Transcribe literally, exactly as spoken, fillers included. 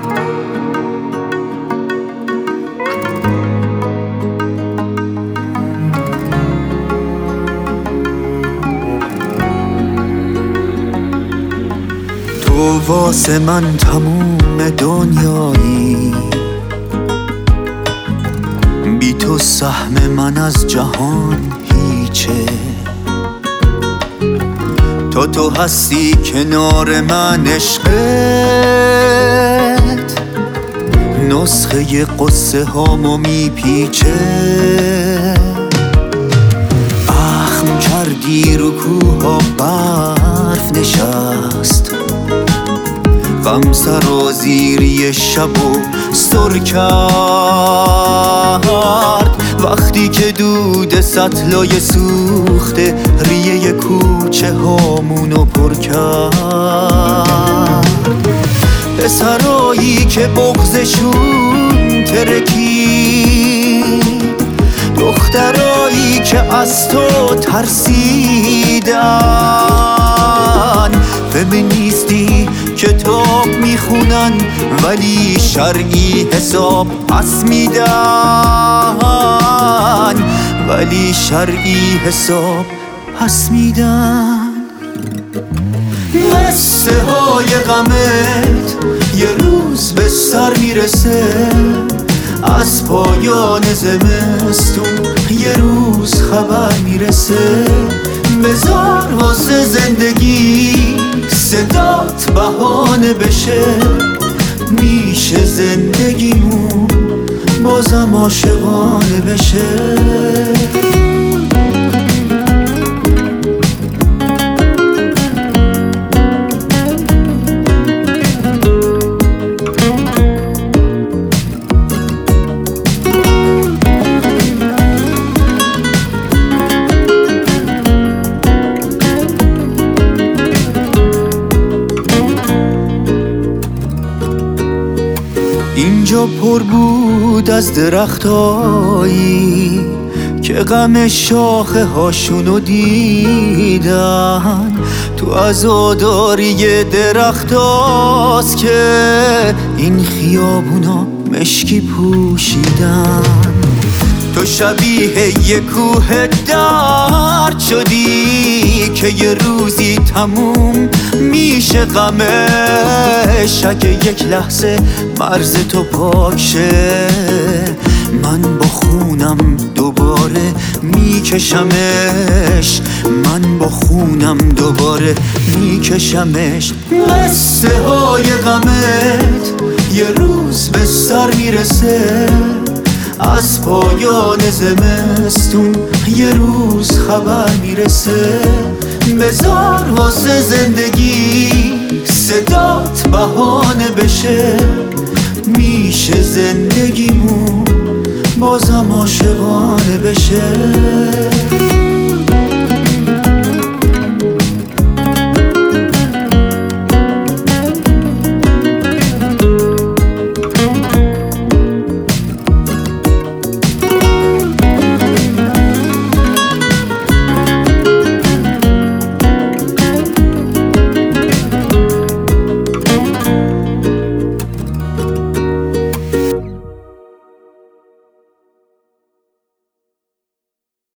تو واسه من تموم دنیایی، بی تو سهم من از جهان هیچه. تا تو هستی کنار من عشقت، نسخه قصه هامو میپیچه. اخم کردی رو کوها برف نشست، غم سرازیری شب و سر کرد. وقتی که دود سطلای سوخته ریه کوچه هامونو پر کرد. پسرایی که بغضشون ترکید، دخترایی که از تو ترسیدن. فمینیستی کتاب میخونن ولی شرعی حساب پس میدن، ولی شرعی حساب پس میدن. قصه های غمت یه روز به سر میرسه، از پایان زمستون یه روز خبر میرسه. بذار واسه زندگی صدات بهانه بشه، میشه زندگیمون بازم عاشقانه بشه. اینجا پر بود از درختایی که غم شاخه هاشونو دیدن. تو عزاداری درخت هاست که این خیابونا مشکی پوشیدن. تو شبیه یه کوه درد شدی که یه روزی تموم میشه غمش. اگه یک لحظه مرز تو پاک شه، من با خونم دوباره میکشمش، من با خونم دوباره میکشمش. قصه های غمت یه روز به سر میرسه، از پایان زمستون یه روز خبر میرسه. بذار واسه زندگی صدات بهانه بشه، میشه زندگیمون بازم عاشقانه بشه.